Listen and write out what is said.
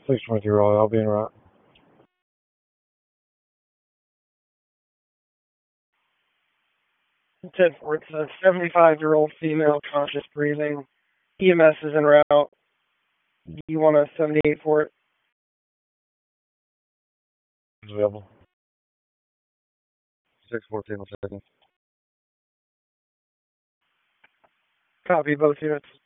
623 Raleigh, I'll be en route. It's a 75-year-old female, conscious breathing. EMS is en route. You want a 78 for it? It's available. 614 seconds. Copy both units.